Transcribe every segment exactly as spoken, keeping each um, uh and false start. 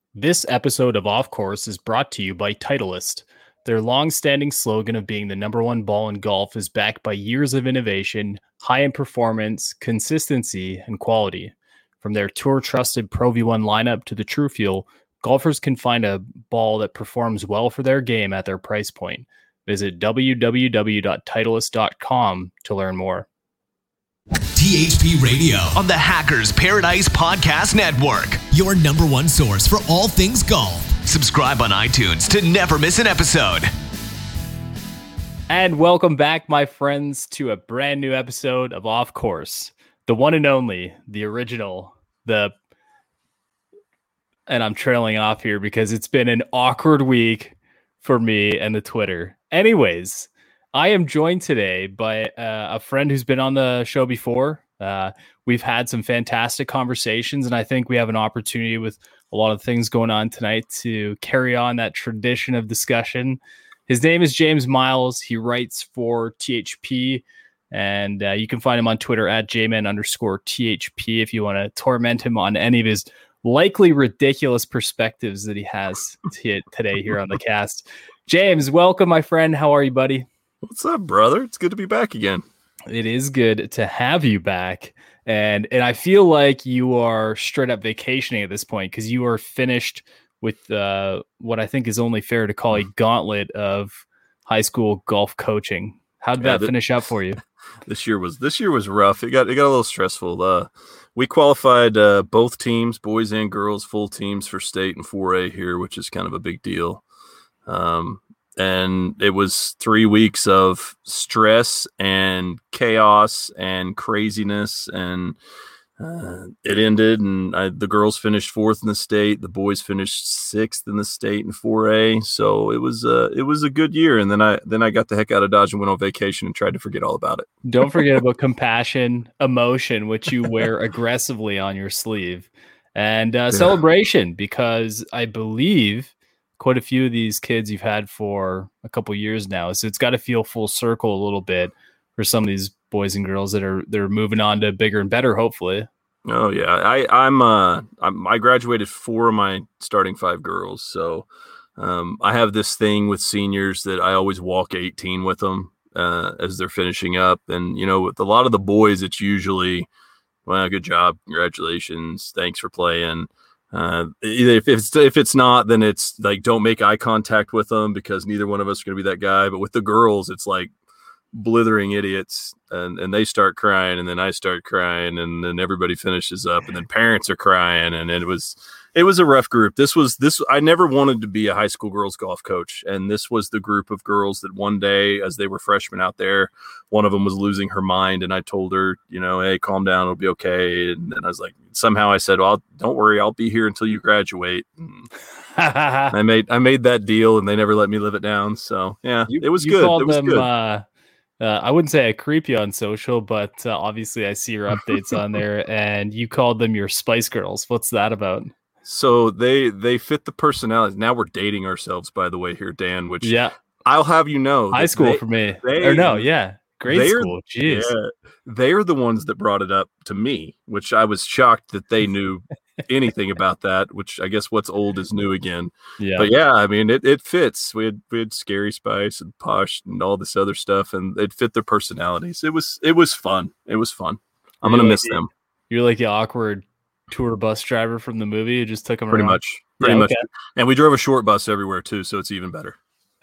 This episode of Off Course is brought to you by Titleist. Their long-standing slogan of being the number one ball in golf is backed by years of innovation, high-end performance, consistency, and quality. From their tour-trusted Pro V one lineup to the True Fuel, golfers can find a ball that performs well for their game at their price point. Visit w w w dot titleist dot com to learn more. T H P Radio on the Hackers Paradise Podcast Network. Your number one source for all things golf. Subscribe on iTunes to never miss an episode. And welcome back, my friends, to a brand new episode of Off Course. The one and only, the original, the... And I'm trailing off here because it's been an awkward week for me and the Twitter. Anyways, I am joined today by uh, a friend who's been on the show before. Uh, we've had some fantastic conversations, and I think we have an opportunity with a lot of things going on tonight to carry on that tradition of discussion. His name is James Miles. He writes for T H P, and uh, you can find him on Twitter at jman underscore THP if you want to torment him on any of his likely ridiculous perspectives that he has t- today here on the cast. James, welcome, my friend. How are you, buddy? What's up, brother? It's good to be back again. It is good to have you back. And and I feel like you are straight up vacationing at this point because you are finished with uh, what I think is only fair to call a gauntlet of high school golf coaching. How did Yeah, that th- finish up for you? This year was this year was rough. It got it got a little stressful. Uh, we qualified uh, both teams, boys and girls, full teams for state and four A here, which is kind of a big deal. Um, And it was three weeks of stress and chaos and craziness, and uh, it ended. And I, the girls finished fourth in the state. The boys finished sixth in the state in four A. So it was a it was a good year. And then I then I got the heck out of Dodge and went on vacation and tried to forget all about it. Don't forget about compassion, emotion, which you wear aggressively on your sleeve, and uh, Yeah. celebration, because I believe quite a few of these kids you've had for a couple years now. So it's got to feel full circle a little bit for some of these boys and girls that are they're moving on to bigger and better, hopefully. Oh yeah, I I'm uh I'm, I graduated four of my starting five girls, so um, I have this thing with seniors that I always walk eighteen with them uh, as they're finishing up, and you know, with a lot of the boys, it's usually, well, good job, congratulations, thanks for playing. Uh, either if it's if it's not, then it's like don't make eye contact with them because neither one of us are going to be that guy. But with the girls, it's like blithering idiots, and, and they start crying, and then I start crying, and then everybody finishes up, and then parents are crying, and it was it was a rough group. This was this I never wanted to be a high school girls golf coach, and this was the group of girls that one day, as they were freshmen out there, one of them was losing her mind, and I told her, you know, hey, calm down, it'll be okay. And then I was like, somehow I said, well, don't worry, I'll be here until you graduate. And I made I made that deal, and they never let me live it down. So yeah, You, it was you good. called It was them, good. Uh, uh, I wouldn't say I creep you on social, but uh, obviously I see your updates on there, and you called them your Spice Girls. What's that about? So they they fit the personality. Now we're dating ourselves, by the way, here, Dan. Which Yeah, I'll have you know, high that school they- for me. they- or no, yeah, grade they're- school. Jeez. Yeah, they're the ones that brought it up to me, which I was shocked that they knew anything about that. Which I guess what's old is new again. Yeah. But yeah, I mean, it, it fits. We had we had Scary Spice and Posh and all this other stuff, and it fit their personalities. It was it was fun. It was fun. I'm You're gonna like miss the- them You're like the awkward tour bus driver from the movie. You just took them pretty around. much. Pretty Yeah, much. okay. And we drove a short bus everywhere too, so it's even better.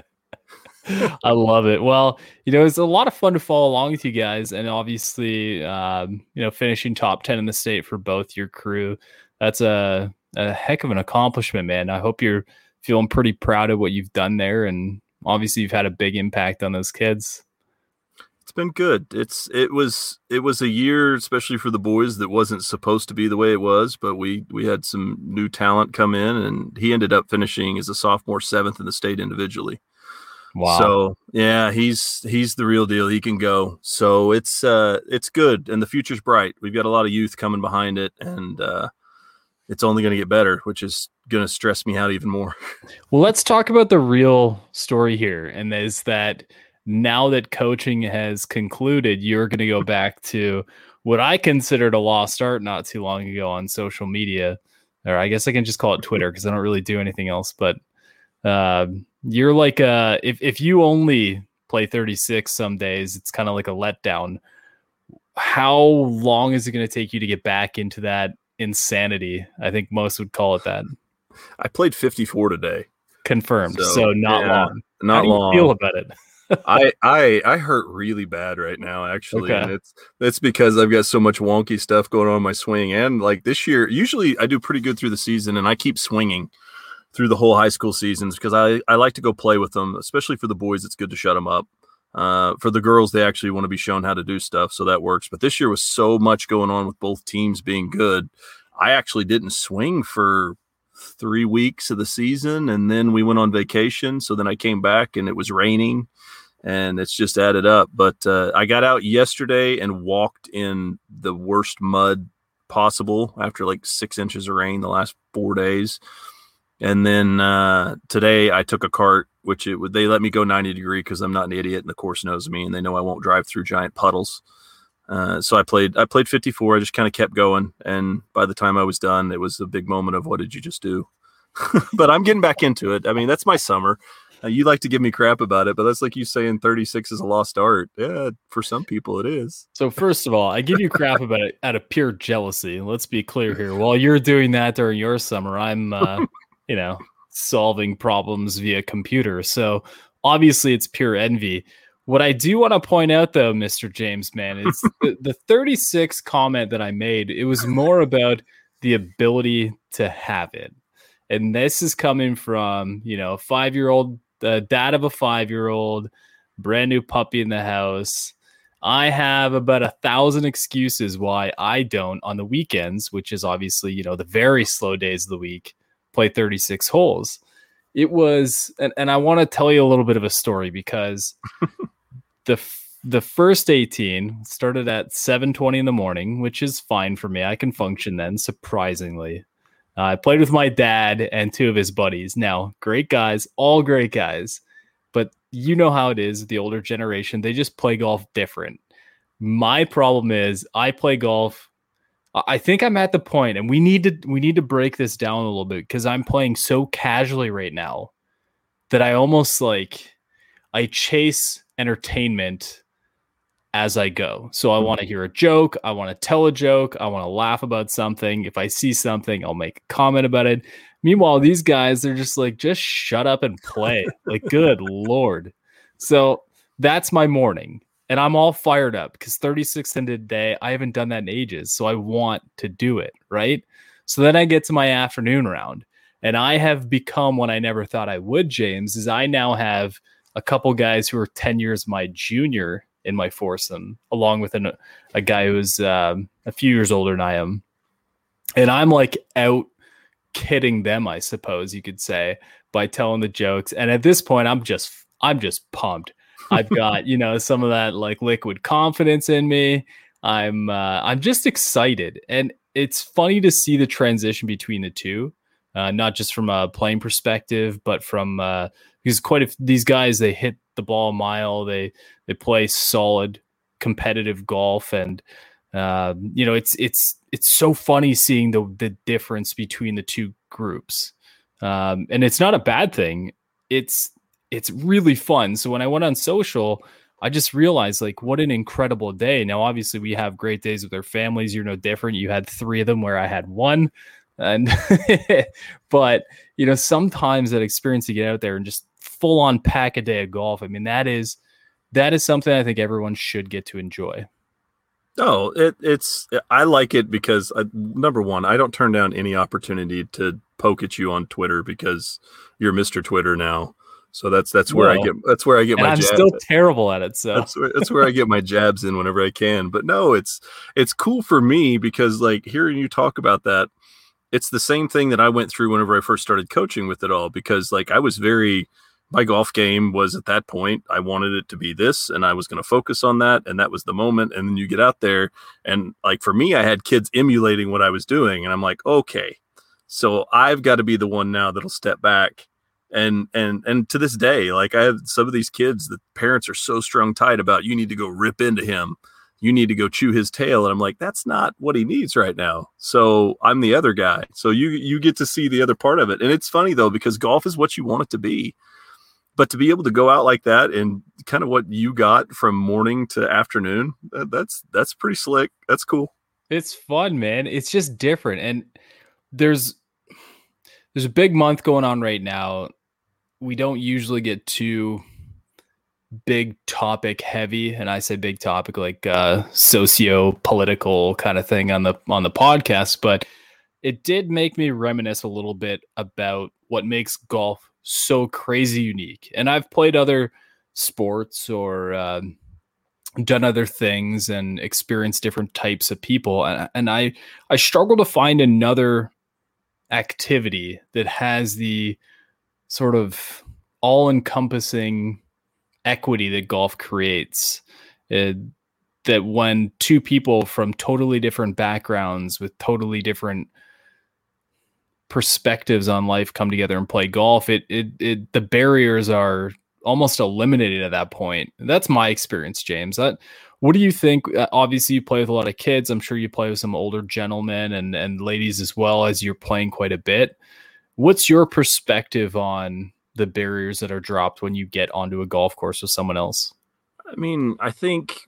I love it. Well, you know, it's a lot of fun to follow along with you guys, and obviously, um, you know, finishing top ten in the state for both your crew. That's a, a heck of an accomplishment, man. I hope you're feeling pretty proud of what you've done there, and obviously, you've had a big impact on those kids. It's been good. It's it was it was a year, especially for the boys, that wasn't supposed to be the way it was, but we we had some new talent come in, and he ended up finishing as a sophomore seventh in the state individually. Wow. So yeah, he's he's the real deal. He can go. So it's uh it's good, and the future's bright. We've got a lot of youth coming behind it, and uh, it's only going to get better, which is going to stress me out even more. Well, let's talk about the real story here, and is that now that coaching has concluded, you're going to go back to what I considered a lost art not too long ago on social media. or I guess I can just call it Twitter because I don't really do anything else. But uh, you're like, uh, if, if you only play thirty-six some days, it's kind of like a letdown. How long is it going to take you to get back into that insanity? I think most would call it that. I played fifty-four today. Confirmed. So, so not yeah, long. Not How do long. you feel about it? I, I I hurt really bad right now, actually. Okay. And it's that's because I've got so much wonky stuff going on in my swing. And like this year, usually I do pretty good through the season, and I keep swinging through the whole high school seasons because I, I like to go play with them, especially for the boys. It's good to shut them up. Uh, for the girls, they actually want to be shown how to do stuff, so that works. But this year was so much going on with both teams being good. I actually didn't swing for three weeks of the season, and then we went on vacation. So then I came back and it was raining, and it's just added up. But uh, I got out yesterday and walked in the worst mud possible after like six inches of rain the last four days. And then uh, today I took a cart, which it would, they let me go ninety degree because I'm not an idiot and the course knows me and they know I won't drive through giant puddles. Uh, so I played, I played fifty-four. I just kind of kept going. And by the time I was done, it was a big moment of what did you just do? But I'm getting back into it. I mean, that's my summer. Uh, you like to give me crap about it, but that's like you saying thirty-six is a lost art. Yeah, for some people it is. So first of all, I give you crap about it out of pure jealousy. Let's be clear here. While you're doing that during your summer, I'm, uh, you know, solving problems via computer. So obviously it's pure envy. What I do want to point out, though, Mister James, man, is the, the thirty-six comment that I made. It was more about the ability to have it. And this is coming from, you know, a five-year-old, the dad of a five-year-old, brand new puppy in the house. I have about a thousand excuses why I don't on the weekends, which is obviously, you know, the very slow days of the week, play thirty-six holes. It was, and, and I want to tell you a little bit of a story because the the first eighteen started at seven twenty in the morning, which is fine for me. I can function then, surprisingly. Uh, I played with my dad and two of his buddies. Now, great guys, all great guys. But you know how it is, the older generation, they just play golf different. My problem is I play golf. I think I'm at the point, and we need to we need to break this down a little bit because I'm playing so casually right now that I almost like I chase entertainment as I go. So I want to hear a joke. I want to tell a joke. I want to laugh about something. If I see something, I'll make a comment about it. Meanwhile, these guys, they're just like, just shut up and play. Like, good Lord. So that's my morning. And I'm all fired up because thirty-six in a day, I haven't done that in ages. So I want to do it, right? So then I get to my afternoon round. And I have become what I never thought I would, James, is I now have a couple guys who are ten years my junior in my foursome, along with an, a guy who's um, a few years older than I am. And I'm like out kidding them, I suppose you could say, by telling the jokes. And at this point, I'm just, I'm just pumped. I've got, you know, some of that like liquid confidence in me. I'm, uh, I'm just excited. And it's funny to see the transition between the two, uh, not just from a playing perspective, but from, uh, because quite a, these guys, they hit the ball a mile. They, they play solid competitive golf. And, uh, you know, it's, it's, it's so funny seeing the, the difference between the two groups. Um, and it's not a bad thing. It's, it's really fun. So when I went on social, I just realized like what an incredible day. Now, obviously we have great days with our families. You're no different. You had three of them where I had one. And, but you know, sometimes that experience to get out there and just full on pack a day of golf. I mean, that is, that is something I think everyone should get to enjoy. Oh, it, it's, I like it because uh, number one, I don't turn down any opportunity to poke at you on Twitter because you're Mister Twitter now. So that's, that's where well, I get, that's where I get and my I'm jabs. still terrible at it. So that's where, that's where I get my jabs in whenever I can. But no, it's, it's cool for me because like hearing you talk about that, it's the same thing that I went through whenever I first started coaching with it all, because like I was very, my golf game was at that point, I wanted it to be this and I was going to focus on that. And that was the moment. And then you get out there and like, for me, I had kids emulating what I was doing. And I'm like, okay, so I've got to be the one now that'll step back. And, and, and to this day, like I have some of these kids, the parents are so strung tight about, you need to go rip into him. you need to go chew his tail. And I'm like, that's not what he needs right now. So I'm the other guy. So you, you get to see the other part of it. And it's funny though, because golf is what you want it to be, but to be able to go out like that and kind of what you got from morning to afternoon, that, that's, that's pretty slick. That's cool. It's fun, man. It's just different. And there's, there's a big month going on right now. We don't usually get too big topic heavy, and I say big topic like uh socio-political kind of thing on the on the podcast, but it did make me reminisce a little bit about what makes golf so crazy unique. And I've played other sports or um, done other things and experienced different types of people, and, and I I struggle to find another activity that has the sort of all-encompassing equity that golf creates, uh, that when two people from totally different backgrounds with totally different perspectives on life come together and play golf, it, it, it the barriers are almost eliminated at that point. That's my experience, James. That, what do you think? Uh, obviously you play with a lot of kids. I'm sure you play with some older gentlemen and, and ladies as well, as you're playing quite a bit. What's your perspective on the barriers that are dropped when you get onto a golf course with someone else? I mean, I think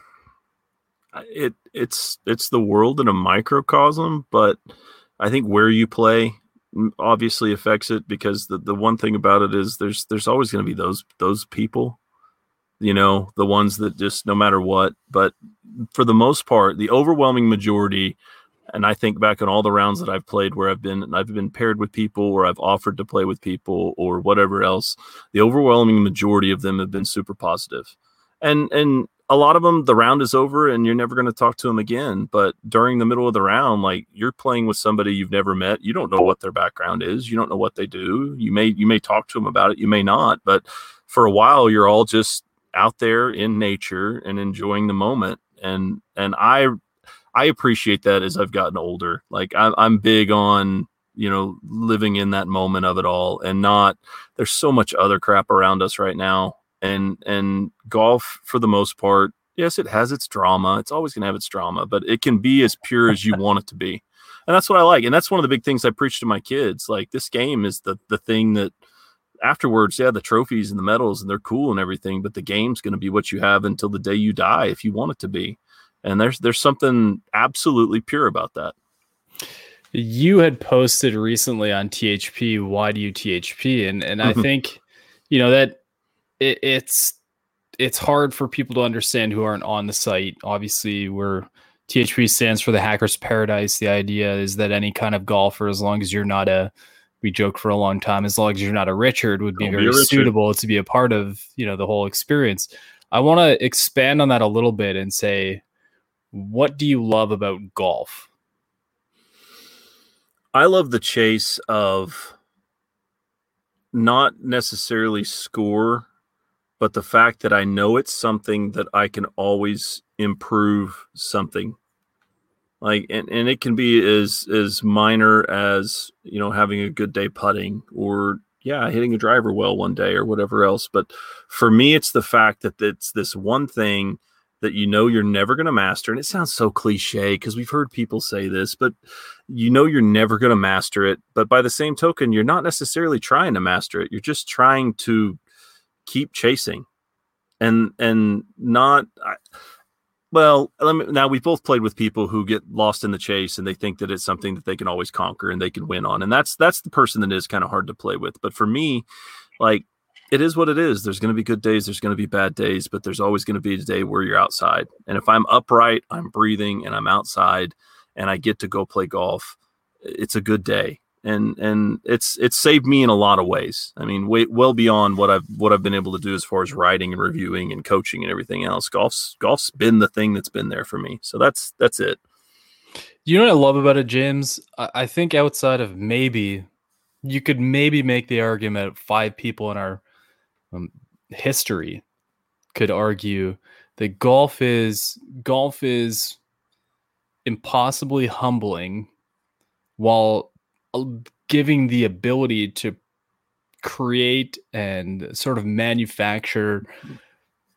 it it's it's the world in a microcosm, but I think where you play obviously affects it, because the, the one thing about it is there's there's always going to be those those people, you know, the ones that just no matter what. But for the most part, the overwhelming majority, and I think back on all the rounds that I've played where I've been, I've been paired with people or I've offered to play with people or whatever else, the overwhelming majority of them have been super positive. And, and a lot of them, the round is over and you're never going to talk to them again. But during the middle of the round, like, you're playing with somebody you've never met. You don't know what their background is. You don't know what they do. You may, you may talk to them about it. You may not, but for a while you're all just out there in nature and enjoying the moment. And, and I, I appreciate that as I've gotten older. Like, I'm, I'm big on, you know, living in that moment of it all, and not, there's so much other crap around us right now. And, and golf, for the most part, yes, it has its drama. It's always going to have its drama, but it can be as pure as you want it to be. And that's what I like. And that's one of the big things I preach to my kids. Like, this game is the, the thing that afterwards, yeah, the trophies and the medals and they're cool and everything, but the game's going to be what you have until the day you die, if you want it to be. And there's there's something absolutely pure about that. You had posted recently on T H P, why do you T H P? And and I think, you know, that it, it's it's hard for people to understand who aren't on the site. Obviously, we're T H P stands for the Hackers Paradise. The idea is that any kind of golfer, as long as you're not a, we joke for a long time, as long as you're not a Richard, would be Don't very be suitable to be a part of, you know, the whole experience. I want to expand on that a little bit and say, what do you love about golf? I love the chase of not necessarily score, but the fact that I know it's something that I can always improve something. Like, and, and it can be as, as minor as, you know, having a good day putting, or yeah, hitting a driver well one day or whatever else. But for me, it's the fact that it's this one thing that you know you're never going to master. And it sounds so cliche because we've heard people say this, but you know you're never going to master it. But by the same token, you're not necessarily trying to master it. You're just trying to keep chasing. And and not, I, well, let me, now we've both played with people who get lost in the chase and they think that it's something that they can always conquer and they can win on. And that's that's the person that is kind of hard to play with. But for me, like, it is what it is. There's going to be good days. There's going to be bad days, but there's always going to be a day where you're outside. And if I'm upright, I'm breathing, and I'm outside, and I get to go play golf, it's a good day. And and it's it's saved me in a lot of ways. I mean, way, well beyond what I've what I've been able to do as far as writing and reviewing and coaching and everything else. Golf's golf's been the thing that's been there for me. So that's that's it. You know what I love about it, James? I, I think outside of maybe, you could maybe make the argument five people in our Um, history could argue that golf is golf is impossibly humbling, while giving the ability to create and sort of manufacture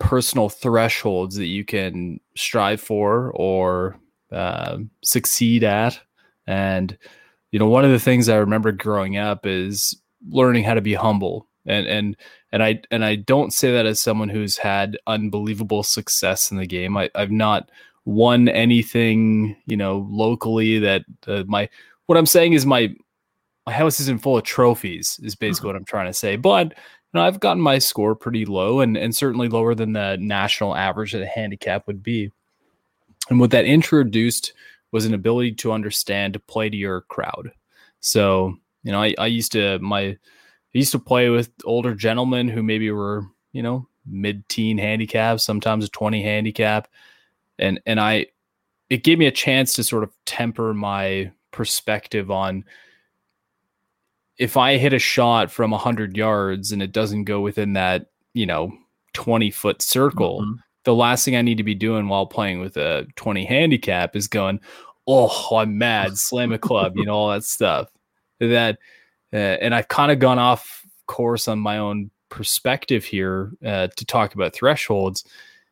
personal thresholds that you can strive for or uh, succeed at. And, you know, one of the things I remember growing up is learning how to be humble. And, and, and I, and I don't say that as someone who's had unbelievable success in the game. I, I've not won anything, you know, locally that uh, my, what I'm saying is my, my house isn't full of trophies is basically what I'm trying to say. But, you know, I've gotten my score pretty low and, and certainly lower than the national average that a handicap would be. And what that introduced was an ability to understand, to play to your crowd. So, you know, I, I used to, my, I used to play with older gentlemen who maybe were, you know, mid-teen handicaps, sometimes a twenty handicap. And, and I, it gave me a chance to sort of temper my perspective on, if I hit a shot from a hundred yards and it doesn't go within that, you know, twenty foot circle, mm-hmm. the last thing I need to be doing while playing with a twenty handicap is going, oh, I'm mad, slam a club, you know, all that stuff. That, uh, and I've kind of gone off course on my own perspective here uh, to talk about thresholds.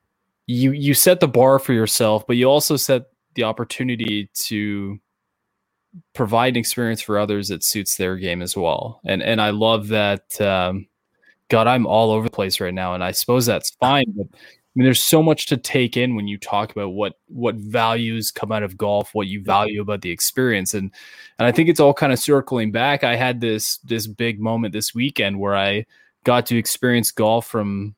You, you set the bar for yourself, but you also set the opportunity to provide an experience for others that suits their game as well. And, and I love that, um, God, I'm all over the place right now. And I suppose that's fine, but I mean, there's so much to take in when you talk about what, what values come out of golf, what you value about the experience. And, and I think it's all kind of circling back. I had this, this big moment this weekend where I got to experience golf from,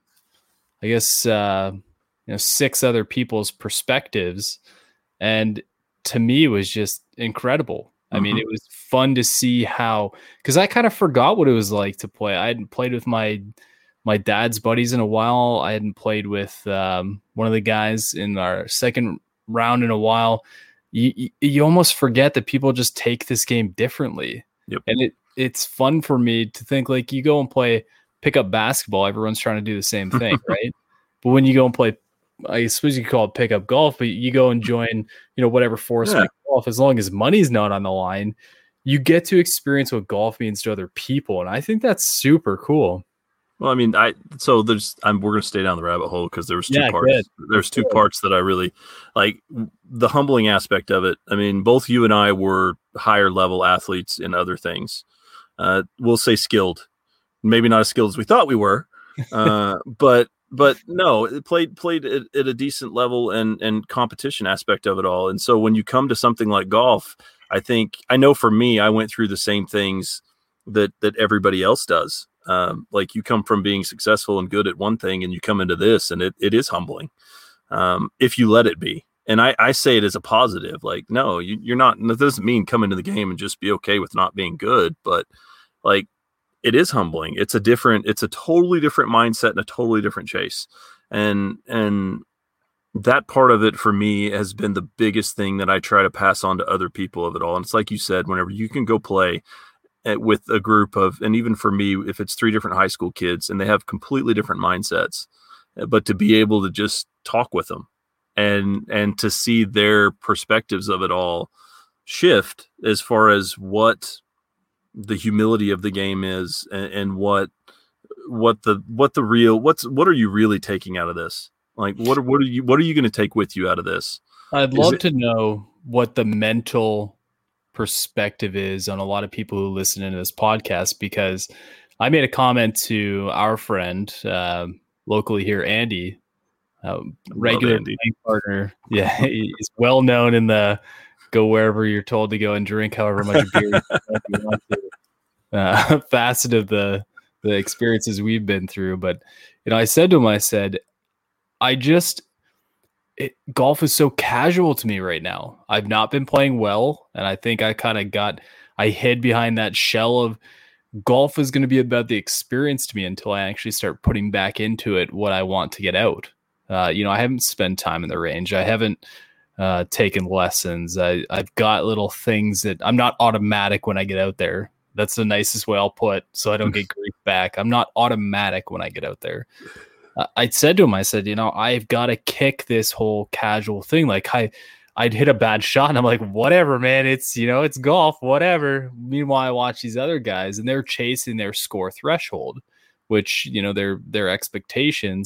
I guess, uh, you know, six other people's perspectives. And to me, it was just incredible. I mean, it was fun to see how, because I kind of forgot what it was like to play. I hadn't played with my my dad's buddies in a while. I hadn't played with um, one of the guys in our second round in a while. You, you, you almost forget that people just take this game differently. Yep. And it it's fun for me to think, like, you go and play pickup basketball, everyone's trying to do the same thing, right? But when you go and play, I suppose you could call it pickup golf, but you go and join, you know, whatever force yeah. golf, as long as money's not on the line, you get to experience what golf means to other people. And I think that's super cool. Well, I mean, I, so there's, I'm, we're going to stay down the rabbit hole because there was two yeah, parts. Good. There's two good. parts that I really like, the humbling aspect of it. I mean, both you and I were higher level athletes in other things. Uh, we'll say skilled, maybe not as skilled as we thought we were, uh, but But no, it played played at, at a decent level and and competition aspect of it all. And so when you come to something like golf, I think I know for me, I went through the same things that that everybody else does. Um, like you come from being successful and good at one thing, and you come into this, and it it is humbling um, if you let it be. And I, I say it as a positive. Like, no, you, you're not. That doesn't mean come into the game and just be okay with not being good, but like. It is humbling. It's a different, it's a totally different mindset and a totally different chase. And, and that part of it for me has been the biggest thing that I try to pass on to other people of it all. And it's like you said, whenever you can go play at, with a group of, and even for me, if it's three different high school kids and they have completely different mindsets, but to be able to just talk with them and, and to see their perspectives of it all shift as far as what the humility of the game is and, and what what the what the real what's what are you really taking out of this? Like what are what are you what are you going to take with you out of this? I'd love it, to know what the mental perspective is on a lot of people who listen into this podcast, because I made a comment to our friend uh, locally here, Andy, uh, regular Andy. partner. Yeah, he's well known in the go wherever you're told to go and drink however much beer you want to. Uh, facet of the the experiences we've been through. But you know, I said to him, I said, I just it, golf is so casual to me right now. I've not been playing well, and I think I kind of got I hid behind that shell of golf is going to be about the experience to me until I actually start putting back into it what I want to get out. Uh, you know, I haven't spent time in the range. I haven't uh, taken lessons. I, I've got little things that I'm not automatic when I get out there. That's the nicest way I'll put, so I don't get grief back. I'm not automatic when I get out there. Uh, I said to him, I said, you know, I've got to kick this whole casual thing. Like I, I'd hit a bad shot and I'm like, whatever, man, it's, you know, it's golf, whatever. Meanwhile, I watch these other guys and they're chasing their score threshold, which, you know, their, their expectations.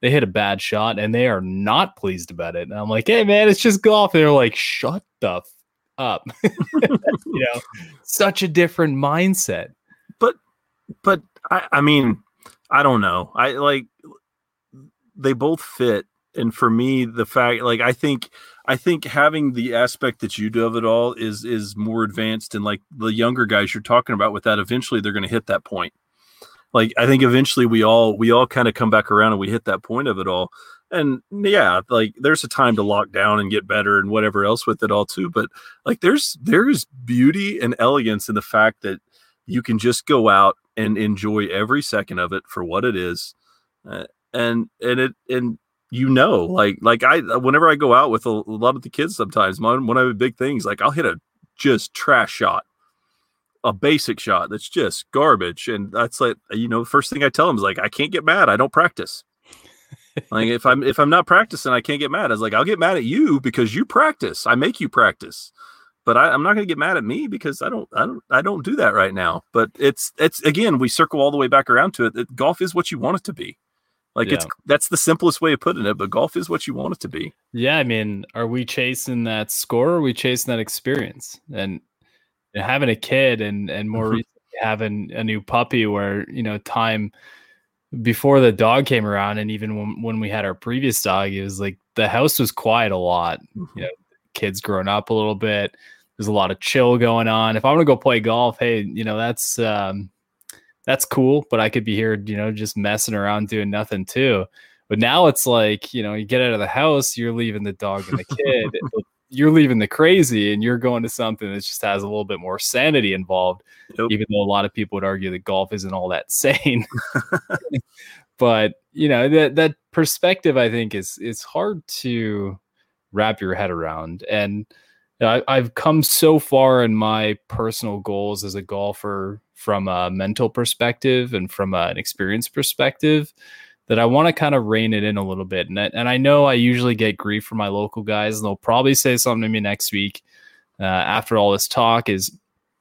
they hit a bad shot and they are not pleased about it. And I'm like, hey man, it's just golf. And they're like, shut the f- up. You know, such a different mindset. But, but I, I mean, I don't know. I like, they both fit. And for me, the fact, like, I think, I think having the aspect that you do of it all is, is more advanced. And like the younger guys you're talking about with that, eventually they're going to hit that point. Like, I think eventually we all, we all kind of come back around and we hit that point of it all. And yeah, like there's a time to lock down and get better and whatever else with it all too. But like, there's, there's beauty and elegance in the fact that you can just go out and enjoy every second of it for what it is. Uh, and, and it, and, you know, like, like I, whenever I go out with a, a lot of the kids, sometimes one, one of the big things, like I'll hit a just trash shot, a basic shot that's just garbage. And that's like, you know, first thing I tell them is like, I can't get mad. I don't practice. Like if I'm, if I'm not practicing, I can't get mad. I was like, I'll get mad at you because you practice. I make you practice, but I, I'm not going to get mad at me because I don't, I don't, I don't do that right now. But it's, it's again, we circle all the way back around to it. it golf is what you want it to be. Like yeah. it's that's the simplest way of putting it, but golf is what you want it to be. Yeah, I mean, are we chasing that score or are we chasing that experience? And, and having a kid and and more recently having a new puppy where, you know, time before the dog came around and even when, when we had our previous dog, it was like the house was quiet a lot. Mm-hmm. You know, kids growing up a little bit. There's a lot of chill going on. If I want to go play golf, hey, you know, that's um that's cool, but I could be here, you know, just messing around doing nothing too. But now it's like, you know, you get out of the house, you're leaving the dog and the kid, you're leaving the crazy and you're going to something that just has a little bit more sanity involved, yep. Even though a lot of people would argue that golf isn't all that sane. But, you know, that, that perspective, I think is, is hard to wrap your head around. And you know, I, I've come so far in my personal goals as a golfer from a mental perspective and from a, an experience perspective that I want to kind of rein it in a little bit. And I, and I know I usually get grief from my local guys, and they'll probably say something to me next week uh, after all this talk is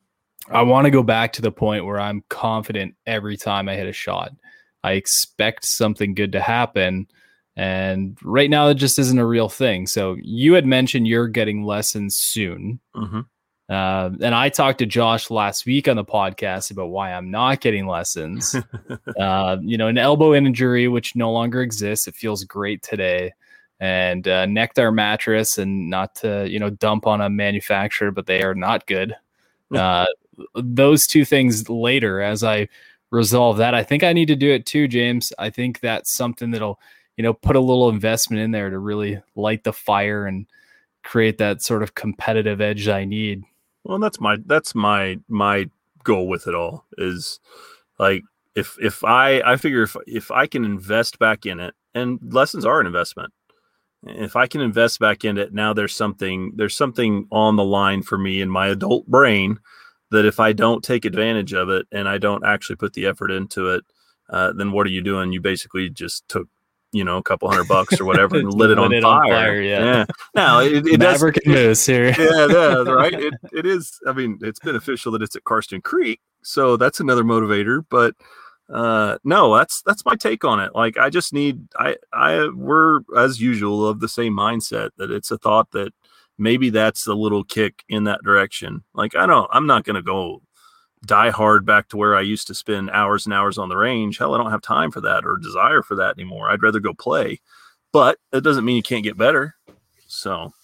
I want to go back to the point where I'm confident every time I hit a shot. I expect something good to happen. And right now it just isn't a real thing. So you had mentioned you're getting lessons soon. Mm-hmm. Uh, and I talked to Josh last week on the podcast about why I'm not getting lessons. uh, you know, an elbow injury, which no longer exists. It feels great today. And uh, Nectar mattress, and not to, you know, dump on a manufacturer, but they are not good. Uh, those two things later, as I resolve that, I think I need to do it too, James. I think that's something that'll, you know, put a little investment in there to really light the fire and create that sort of competitive edge I need. Well, that's my, that's my, my goal with it all is like, if, if I, I figure if, if I can invest back in it, and lessons are an investment. If I can invest back in it, now there's something, there's something on the line for me in my adult brain that if I don't take advantage of it and I don't actually put the effort into it, uh, then what are you doing? You basically just took, you know, a couple hundred bucks or whatever and lit it on it fire. On fire. Yeah. yeah. Now it, it Maverick does. And Moose here. yeah, yeah, right. It, it is. I mean, it's beneficial that it's at Karsten Creek, so that's another motivator. But uh, no, that's that's my take on it. Like, I just need. I I we're as usual of the same mindset that it's a thought that maybe that's a little kick in that direction. Like, I don't. I'm not going to go die hard back to where I used to spend hours and hours on the range. Hell, I don't have time for that or desire for that anymore. I'd rather go play, but it doesn't mean you can't get better. So,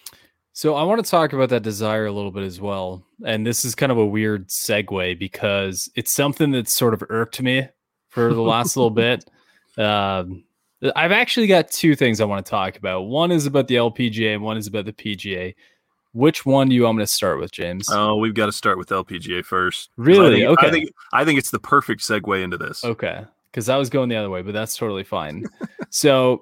so I want to talk about that desire a little bit as well. And this is kind of a weird segue because it's something that's sort of irked me for the last little bit. Um, I've actually got two things I want to talk about. One is about the L P G A and one is about the P G A. Which one do you want me to start with, James? Oh, we've got to start with L P G A first. Really? I think, okay. I think I think it's the perfect segue into this. Okay, because I was going the other way, but that's totally fine. So,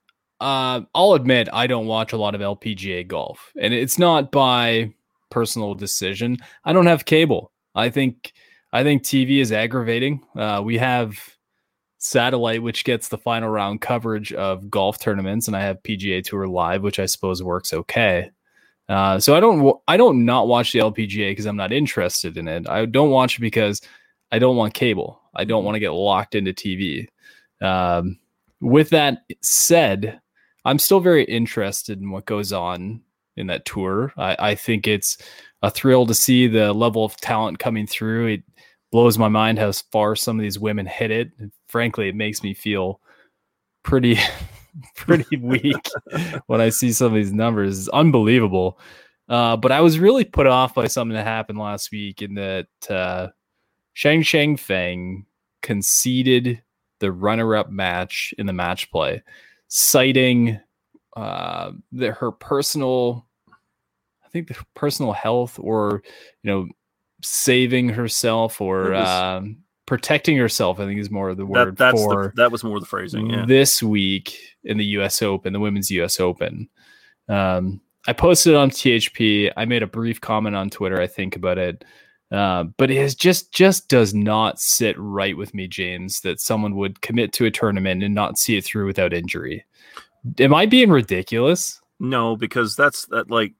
uh, I'll admit I don't watch a lot of L P G A golf, and it's not by personal decision. I don't have cable. I think I think T V is aggravating. Uh, we have satellite, which gets the final round coverage of golf tournaments, and I have P G A Tour Live, which I suppose works okay. Uh, so I don't, I don't not watch the L P G A because I'm not interested in it. I don't watch it because I don't want cable. I don't want to get locked into T V. Um, with that said, I'm still very interested in what goes on in that tour. I, I think it's a thrill to see the level of talent coming through. It blows my mind how far some of these women hit it. And frankly, it makes me feel pretty, pretty weak when I see some of these numbers. It's unbelievable. Uh, but I was really put off by something that happened last week in that uh, Shang Shang Feng conceded the runner-up match in the match play, citing uh, the, her personal, I think the personal health, or you know, saving herself, or was, um, protecting herself. I think is more of the word that, that's for the, that was more the phrasing. Yeah. This week in the U S Open, the Women's U S Open. Um, I posted it on T H P. I made a brief comment on Twitter, I think, about it. Uh, but it is just just does not sit right with me, James, that someone would commit to a tournament and not see it through without injury. Am I being ridiculous? No, because that's that like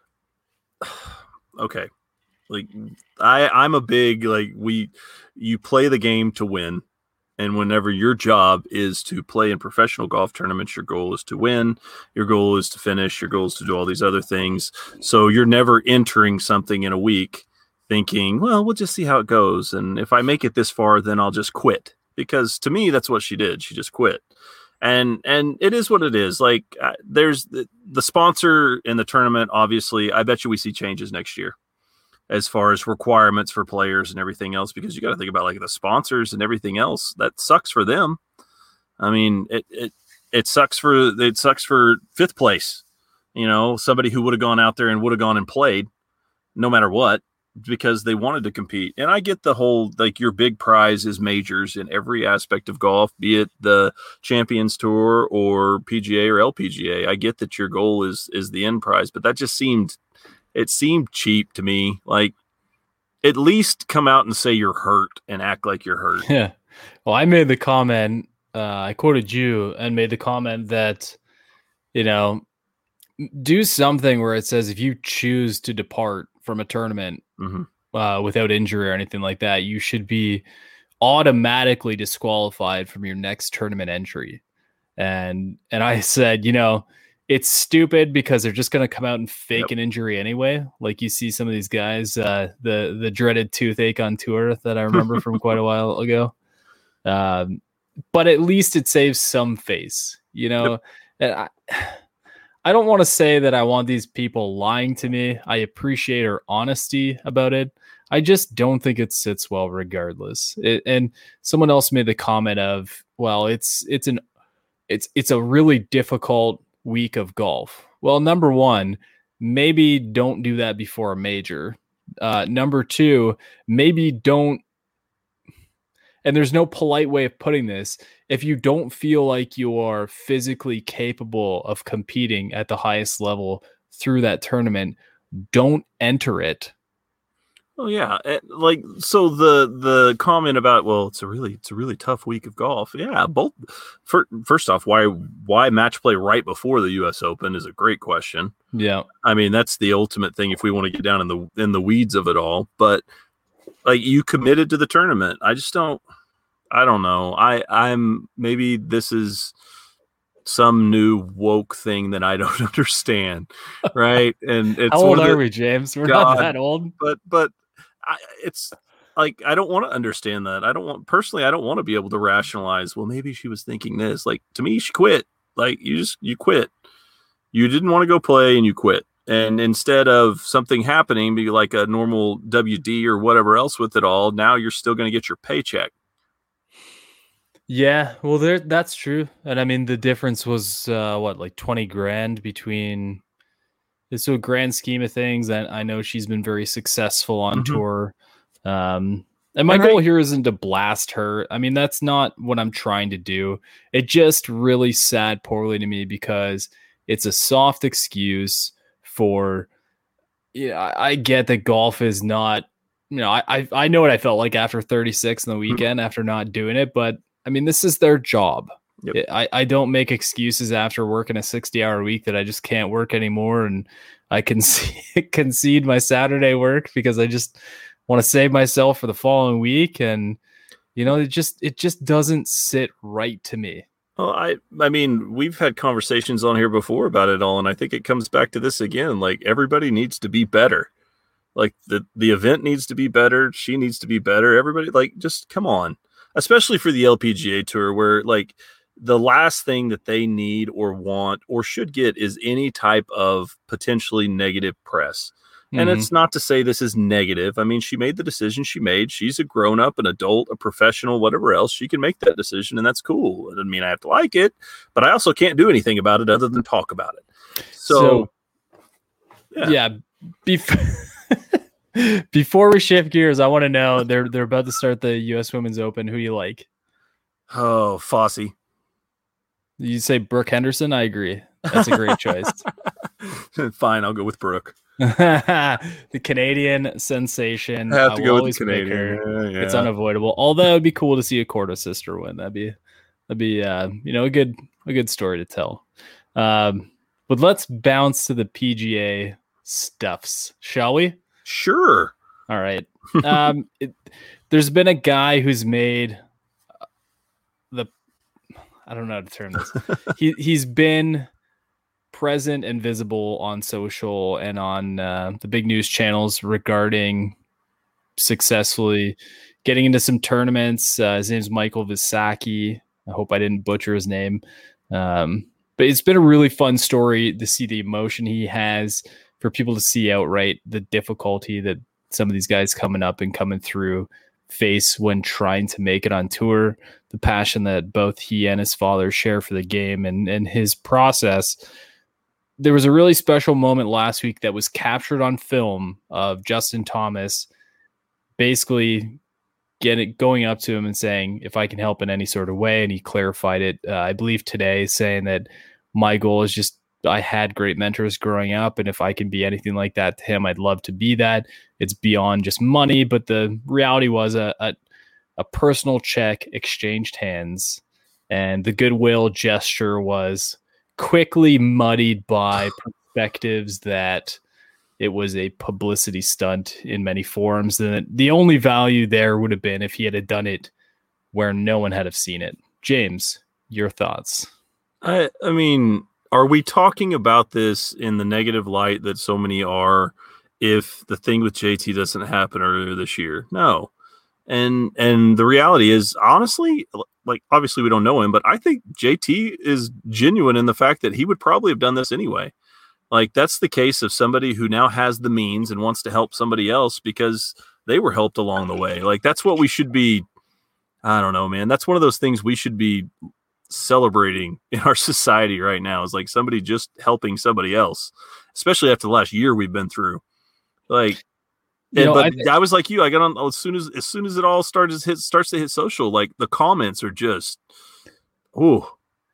okay. Like I I'm a big like we you play the game to win. And whenever your job is to play in professional golf tournaments, your goal is to win, your goal is to finish, your goal is to do all these other things. So you're never entering something in a week thinking, well, we'll just see how it goes. And if I make it this far, then I'll just quit. Because to me, that's what she did. She just quit. And and it is what it is. Like uh, there's the, the sponsor in the tournament. Obviously, I bet you we see changes next year as far as requirements for players and everything else, because you got to think about like the sponsors and everything else. That sucks for them. I mean, it it it sucks for it sucks for fifth place. You know, somebody who would have gone out there and would have gone and played no matter what, because they wanted to compete. And I get the whole, like, your big prize is majors in every aspect of golf, be it the Champions Tour or P G A or L P G A. I get that your goal is is the end prize, but that just seemed, it seemed cheap to me. Like, at least come out and say you're hurt and act like you're hurt. Yeah. Well, I made the comment, uh, I quoted you and made the comment that, you know, do something where it says if you choose to depart from a tournament mm-hmm. uh, without injury or anything like that, you should be automatically disqualified from your next tournament entry. And and I said, you know, it's stupid because they're just going to come out and fake yep. an injury anyway. Like you see some of these guys, uh, the the dreaded toothache on tour that I remember from quite a while ago. Um, but at least it saves some face, you know. Yep. And I, I don't want to say that I want these people lying to me. I appreciate her honesty about it. I just don't think it sits well regardless. It, and someone else made the comment of, well, it's it's an it's it's a really difficult week of golf. Well, number one, maybe don't do that before a major. Uh, number two, maybe don't. And there's no polite way of putting this. If you don't feel like you are physically capable of competing at the highest level through that tournament, don't enter it. Oh yeah, like so the the comment about, well, it's a really it's a really tough week of golf. Yeah, both. For, first off, why why match play right before the U S Open is a great question. Yeah, I mean that's the ultimate thing if we want to get down in the in the weeds of it all. But like, you committed to the tournament. I just don't. I don't know. I I'm maybe this is some new woke thing that I don't understand, right? And it's how old are the, we, James? We're God, not that old. But but I, it's like I don't want to understand that. I don't want personally. I don't want to be able to rationalize. Well, maybe she was thinking this. Like, to me, she quit. Like, you just you quit. You didn't want to go play, and you quit. And instead of something happening, be like a normal W D or whatever else with it all, now you're still going to get your paycheck. Yeah, well, there that's true. And I mean, the difference was uh, what, like twenty grand between. So, grand scheme of things, and I know she's been very successful on mm-hmm. tour. Um, and my and goal I, here isn't to blast her. I mean, that's not what I'm trying to do. It just really sat poorly to me because it's a soft excuse for. Yeah, I, I get that golf is not. You know, I, I I know what I felt like after thirty-six in the weekend mm-hmm. after not doing it, but I mean, this is their job. Yep. I, I don't make excuses after working a sixty hour week that I just can't work anymore. And I can concede my Saturday work because I just want to save myself for the following week. And, you know, it just, it just doesn't sit right to me. Well, I I mean, we've had conversations on here before about it all, and I think it comes back to this again. Like, everybody needs to be better. Like, the the event needs to be better. She needs to be better. Everybody, like, just come on. Especially for the L P G A Tour, where like the last thing that they need or want or should get is any type of potentially negative press. And Mm-hmm. it's not to say this is negative. I mean, she made the decision she made. She's a grown up, an adult, a professional, whatever else. She can make that decision, and that's cool. It doesn't mean I have to like it, but I also can't do anything about it other than talk about it. So, So, yeah. yeah, before before we shift gears, I want to know they're they're about to start the U S Women's Open. Who you like? Oh, Fossey. You say Brooke Henderson? I agree. That's a great choice. Fine, I'll go with Brooke. The Canadian sensation. I have I to will go with always the pick Canadian. her. Yeah, It's yeah. unavoidable. Although it'd be cool to see a Korda sister win. That'd be that'd be uh, you know, a good a good story to tell. Um, but let's bounce to the P G A stuffs, shall we? Sure. All right. Um, it, there's been a guy who's made the I don't know how to term this. he he's been present and visible on social and on uh, the big news channels regarding successfully getting into some tournaments. Uh, his name's Michael Visacki. I hope I didn't butcher his name. Um, but it's been a really fun story to see the emotion he has, for people to see outright the difficulty that some of these guys coming up and coming through face when trying to make it on tour, the passion that both he and his father share for the game and, and his process. There was a really special moment last week that was captured on film of Justin Thomas basically getting going up to him and saying, if I can help in any sort of way. And he clarified it, uh, I believe today, saying that my goal is just, I had great mentors growing up, and if I can be anything like that to him, I'd love to be that. It's beyond just money, but the reality was a, a, a personal check exchanged hands, and the goodwill gesture was quickly muddied by perspectives that it was a publicity stunt in many forums. And the only value there would have been if he had done it where no one had have seen it. James, your thoughts? I I mean, are we talking about this in the negative light that so many are if the thing with J T doesn't happen earlier this year? No. And and the reality is, honestly, like, obviously we don't know him, but I think J T is genuine in the fact that he would probably have done this anyway. Like, that's the case of somebody who now has the means and wants to help somebody else because they were helped along the way. Like, that's what we should be. I don't know, man. That's one of those things we should be celebrating in our society right now, is like somebody just helping somebody else, especially after the last year we've been through. Like, You and, know, but I I, th- was like you, I got on as soon as as soon as it all started to hit starts to hit social, like the comments are just, ooh.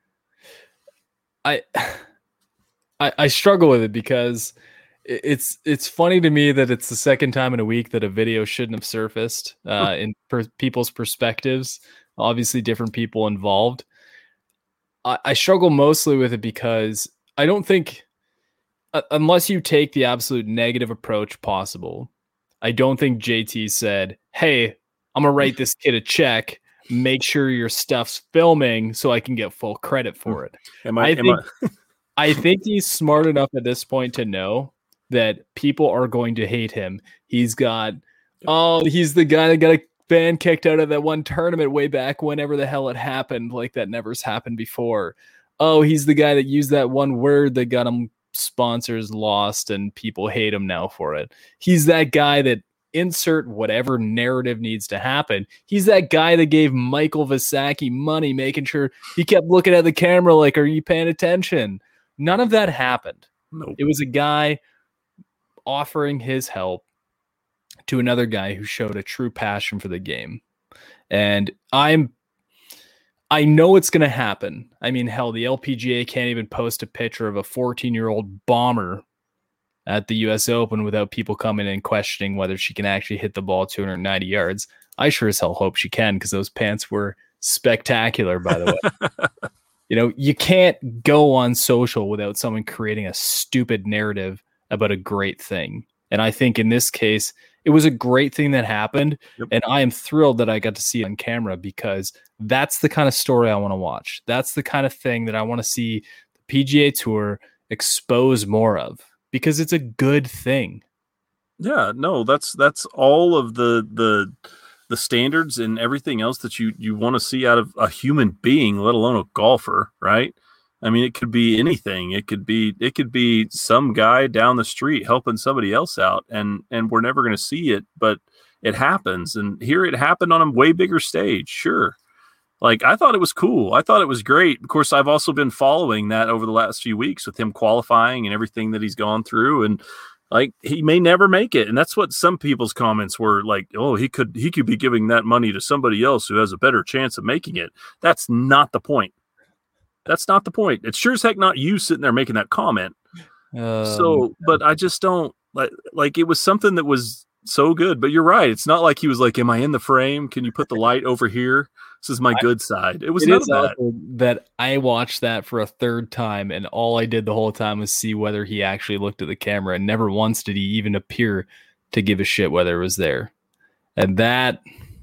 I, I I struggle with it because it- it's it's funny to me that it's the second time in a week that a video shouldn't have surfaced uh, in per- people's perspectives. Obviously, different people involved. I, I struggle mostly with it because I don't think, uh, unless you take the absolute negative approach possible, I don't think J T said, "Hey, I'm gonna write this kid a check. Make sure your stuff's filming so I can get full credit for it." Am I, I am think I I think he's smart enough at this point to know that people are going to hate him. He's got, oh, he's the guy that got a fan kicked out of that one tournament way back whenever the hell it happened, like that never's happened before. Oh, he's the guy that used that one word that got him sponsors lost and people hate him now for it. He's that guy that insert whatever narrative needs to happen. He's that guy that gave Michael Visacki money, making sure he kept looking at the camera like, are you paying attention? None of that happened. Nope. It was a guy offering his help to another guy who showed a true passion for the game. And I'm I know it's going to happen. I mean, hell, the L P G A can't even post a picture of a fourteen-year-old bomber at the U S Open without people coming and questioning whether she can actually hit the ball two hundred ninety yards. I sure as hell hope she can, because those pants were spectacular, by the way. You know, you can't go on social without someone creating a stupid narrative about a great thing. And I think in this case, it was a great thing that happened. Yep. And I am thrilled that I got to see it on camera, because that's the kind of story I want to watch. That's the kind of thing that I want to see the P G A Tour expose more of, because it's a good thing. Yeah, no, that's that's all of the the the standards and everything else that you you want to see out of a human being, let alone a golfer, right? I mean, it could be anything. It could be it could be some guy down the street helping somebody else out, and and we're never going to see it, but it happens. And here it happened on a way bigger stage. Sure. Like, I thought it was cool. I thought it was great. Of course, I've also been following that over the last few weeks with him qualifying and everything that he's gone through. And like, he may never make it. And that's what some people's comments were like, oh, he could, he could be giving that money to somebody else who has a better chance of making it. That's not the point. That's not the point. It's sure as heck not you sitting there making that comment. Um, so, but I just don't like, like it was something that was so good, but you're right. It's not like he was like, am I in the frame? Can you put the light over here? This is my good side. It was it none of that. That I watched that for a third time, and all I did the whole time was see whether he actually looked at the camera, and never once did he even appear to give a shit whether it was there. And that,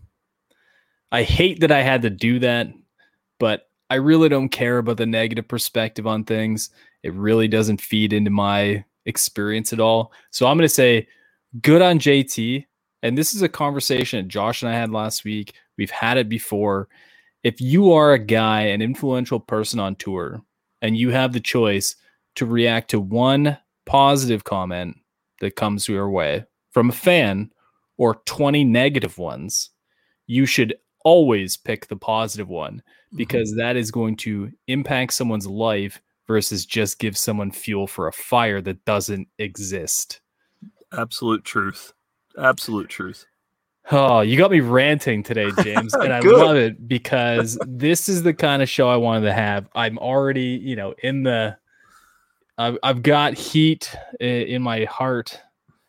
I hate that I had to do that, but I really don't care about the negative perspective on things. It really doesn't feed into my experience at all. So I'm going to say good on J T. And this is a conversation that Josh and I had last week. We've had it before. If you are a guy, an influential person on tour, and you have the choice to react to one positive comment that comes your way from a fan or twenty negative ones, you should always pick the positive one, because mm-hmm. that is going to impact someone's life versus just give someone fuel for a fire that doesn't exist. Absolute truth. Absolute truth. Oh, you got me ranting today, James, and I love it, because this is the kind of show I wanted to have. I'm already, you know, in the, I've, I've got heat in my heart.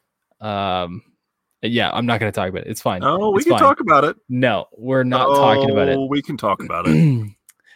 Um, yeah, I'm not going to talk about it. It's fine. Oh, we it's can fine. talk about it. No, we're not oh, talking about it. We can talk about it.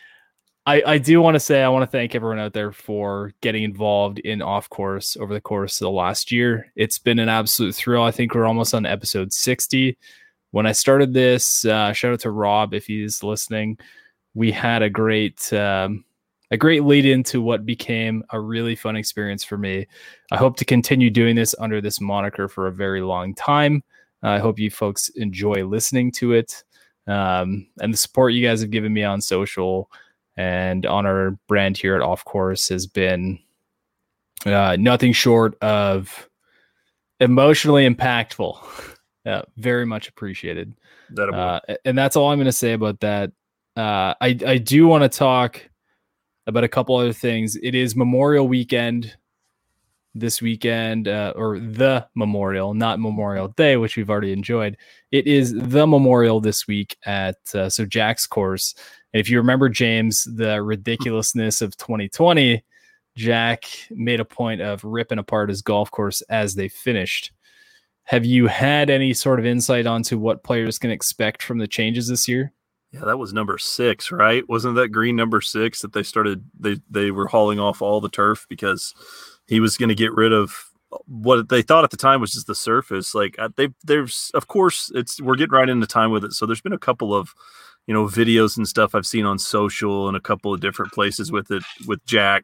I, I do want to say I want to thank everyone out there for getting involved in Off Course over the course of the last year. It's been an absolute thrill. I think we're almost on episode sixty. When I started this, uh, shout out to Rob if he's listening. We had a great um, a great lead into what became a really fun experience for me. I hope to continue doing this under this moniker for a very long time. Uh, I hope you folks enjoy listening to it, um, and the support you guys have given me on social and on our brand here at Off Course has been uh, nothing short of emotionally impactful. Uh, very much appreciated. Uh, and that's all I'm going to say about that. Uh, I, I do want to talk about a couple other things. It is Memorial Weekend this weekend, uh, or the Memorial, not Memorial Day, which we've already enjoyed. It is the Memorial this week at uh, so Jack's course. And if you remember, James, the ridiculousness of twenty twenty, Jack made a point of ripping apart his golf course as they finished. Have you had any sort of insight onto what players can expect from the changes this year? Yeah, that was number six, right? Wasn't that green number six that they started, they, they were hauling off all the turf because he was going to get rid of what they thought at the time was just the surface. Like they, there's, of course, it's, we're getting right into time with it. So there's been a couple of, you know, videos and stuff I've seen on social and a couple of different places with it, with Jack.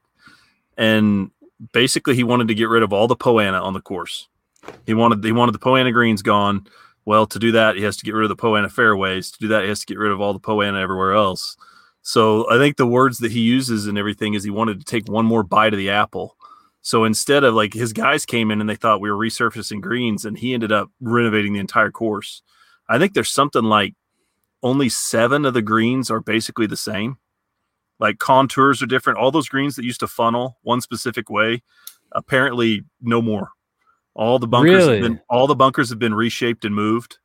And basically he wanted to get rid of all the Poana on the course. He wanted, he wanted the Poana greens gone. Well, to do that, he has to get rid of the Poana fairways. To do that, he has to get rid of all the Poana everywhere else. So I think the words that he uses and everything is he wanted to take one more bite of the apple. So instead of like his guys came in and they thought we were resurfacing greens, and he ended up renovating the entire course. I think there's something like only seven of the greens are basically the same. Like contours are different. All those greens that used to funnel one specific way, apparently no more. All the bunkers really? have been all the bunkers have been reshaped and moved.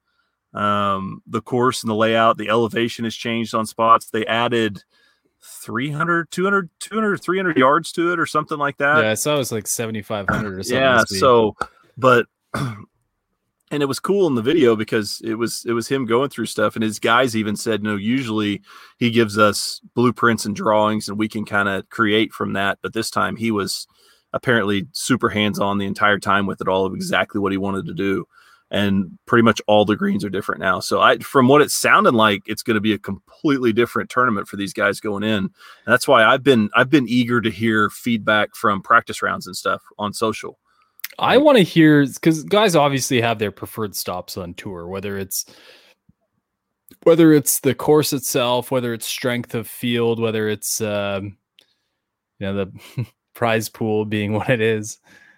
Um, the course and the layout, the elevation has changed on spots. They added three hundred, two hundred, two hundred, three hundred yards to it or something like that. Yeah, I saw it was like seventy-five hundred or something. Yeah, so but and it was cool in the video because it was it was him going through stuff, and his guys even said, no, usually he gives us blueprints and drawings and we can kind of create from that, but this time he was apparently super hands-on the entire time with it all of exactly what he wanted to do. and pretty much all the greens are different now. So I, from what it sounded like, it's going to be a completely different tournament for these guys going in. And that's why I've been, I've been eager to hear feedback from practice rounds and stuff on social. I want to hear, because guys obviously have their preferred stops on tour, whether it's whether it's the course itself, whether it's strength of field, whether it's um, you know, the prize pool being what it is.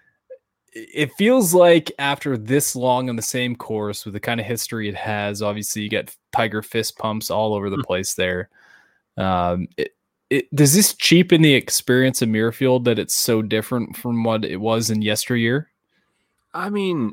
It feels like after this long on the same course with the kind of history it has, obviously you get Tiger fist pumps all over the place there. Um, it, It, does this cheapen the experience of Muirfield that it's so different from what it was in yesteryear? I mean,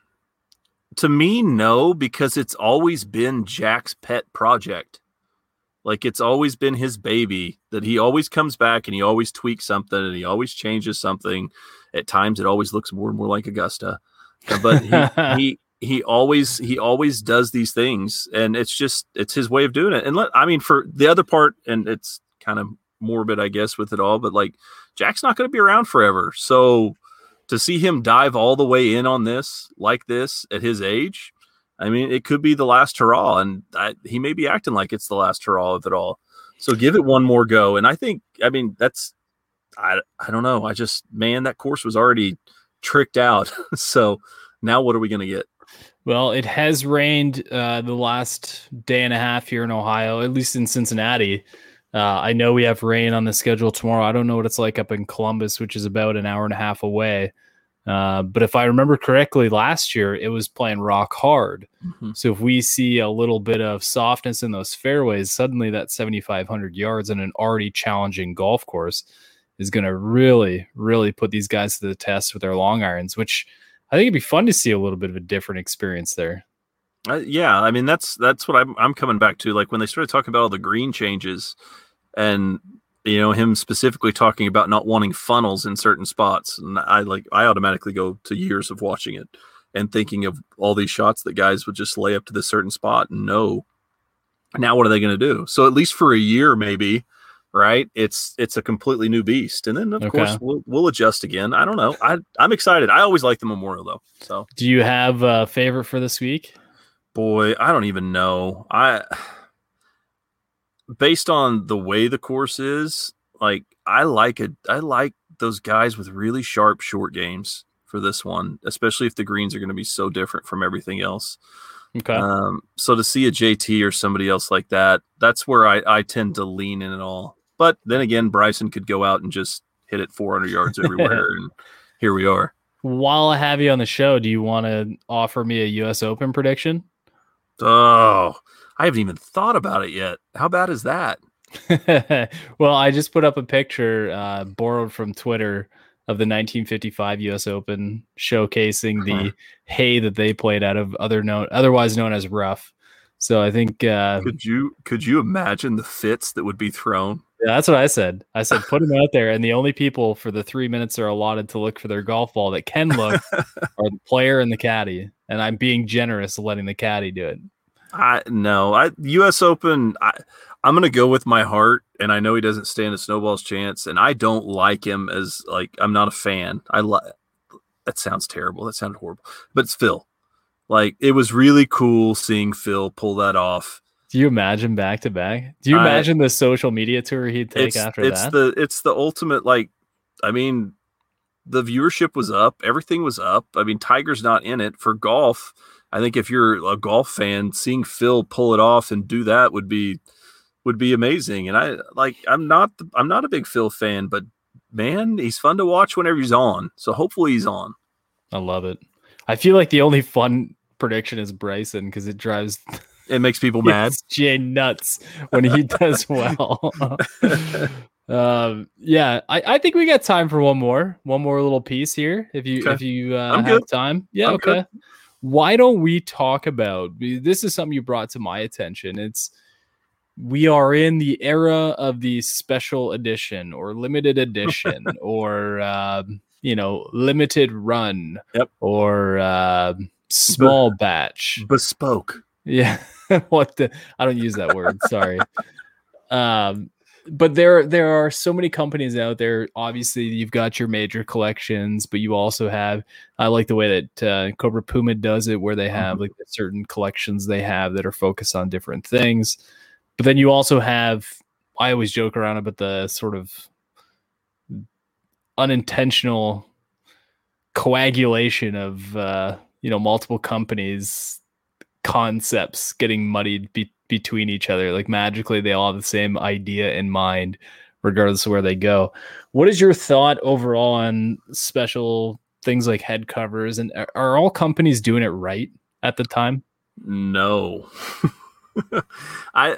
to me, no, because it's always been Jack's pet project. Like, it's always been his baby, that he always comes back and he always tweaks something and he always changes something. At times it always looks more and more like Augusta, but he, he, he always, he always does these things, and it's just, it's his way of doing it. And let, I mean, for the other part, and it's kind of morbid, I guess, with it all, but like, Jack's not going to be around forever. So to see him dive all the way in on this, like this at his age, I mean, it could be the last hurrah, and I, he may be acting like it's the last hurrah of it all. So give it one more go. And I think, I mean, that's, I, I don't know. I just, man, that course was already tricked out. So now what are we going to get? Well, it has rained uh, the last day and a half here in Ohio, at least in Cincinnati. Uh, I know we have rain on the schedule tomorrow. I don't know what it's like up in Columbus, which is about an hour and a half away. Uh, but if I remember correctly, last year it was playing rock hard. Mm-hmm. So if we see a little bit of softness in those fairways, suddenly that seventy-five hundred yards in an already challenging golf course is going to really, really put these guys to the test with their long irons, which I think it'd be fun to see a little bit of a different experience there. Uh, yeah, I mean, that's that's what I'm, I'm coming back to. Like when they started talking about all the green changes and, you know, him specifically talking about not wanting funnels in certain spots. And I like, I automatically go to years of watching it and thinking of all these shots that guys would just lay up to this certain spot and know, now what are they going to do? So at least for a year, maybe, right? It's, it's a completely new beast. And then of okay. course we'll, we'll adjust again. I don't know. I I'm excited. I always like the Memorial though. So do you have a favorite for this week? Boy, I don't even know. I, based on the way the course is, like I like it. I like those guys with really sharp short games for this one, especially if the greens are going to be so different from everything else. Okay. Um, so to see a J T or somebody else like that, that's where I, I tend to lean in it all. But then again, Bryson could go out and just hit it four hundred yards everywhere, and here we are. While I have you on the show, do you want to offer me a U S Open prediction? Oh, I haven't even thought about it yet. How bad is that? Well, I just put up a picture uh, borrowed from Twitter of the nineteen fifty-five U S Open showcasing the huh. hay that they played out of other known, otherwise known as rough. So I think uh, could you could you imagine the fits that would be thrown? Yeah, that's what I said. I said put them out there, and the only people for the three minutes they're allotted to look for their golf ball that can look are the player and the caddy. And I'm being generous letting the caddy do it. I no, I U S Open. I, I'm gonna go with my heart, and I know he doesn't stand a snowball's chance, and I don't like him as like I'm not a fan. I like that sounds terrible. That sounded horrible, but it's Phil. Like it was really cool seeing Phil pull that off. Do you imagine back to back? Do you I, imagine the social media tour he'd take it's, after it's that? The it's the ultimate. Like, I mean, the viewership was up, everything was up. I mean, Tiger's not in it for golf. I think if you're a golf fan, seeing Phil pull it off and do that would be would be amazing. And I like I'm not I'm not a big Phil fan, but man, he's fun to watch whenever he's on. So hopefully he's on. I love it. I feel like the only fun prediction is Bryson because it drives it makes people mad. Jay nuts when he does well. um, yeah, I, I think we got time for one more, one more little piece here. If you okay. if you uh, have good. time, yeah, I'm okay. Good. Why don't we talk about this? Is something you brought to my attention. It's we are in the era of the special edition or limited edition or uh, you know limited run yep. or uh, small Be- batch bespoke. Yeah, what the? I don't use that word. Sorry. Um, but there there are so many companies out there. Obviously, you've got your major collections, but you also have. I like the way that uh, Cobra Puma does it, where they have mm-hmm. like certain collections they have that are focused on different things. But then you also have. I always joke around about the sort of unintentional coagulation of uh, you know multiple companies' concepts getting muddied be- between each other. Like magically, they all have the same idea in mind, regardless of where they go. What is your thought overall on special things like head covers? And are, are all companies doing it right at the time? No, I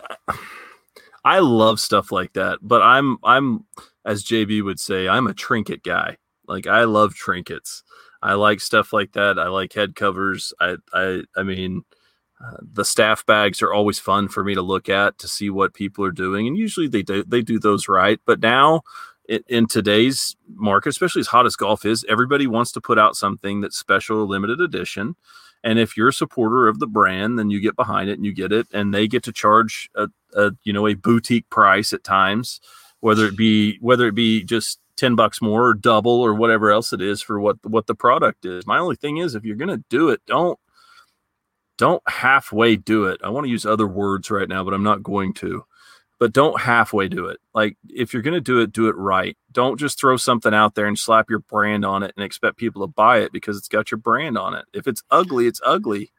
I love stuff like that, but I'm I'm as J B would say, I'm a trinket guy. Like I love trinkets. I like stuff like that. I like head covers. I I I mean. Uh, the staff bags are always fun for me to look at to see what people are doing, and usually they do they do those right. But now, in, in today's market, especially as hot as golf is, everybody wants to put out something that's special, limited edition. And if you're a supporter of the brand, then you get behind it and you get it, and they get to charge a, a you know a boutique price at times, whether it be whether it be just ten bucks more or double or whatever else it is for what what the product is. My only thing is, if you're gonna do it, don't. Don't halfway do it. I want to use other words right now, but I'm not going to. But don't halfway do it. Like, if you're going to do it, do it right. Don't just throw something out there and slap your brand on it and expect people to buy it because it's got your brand on it. If it's ugly, it's ugly.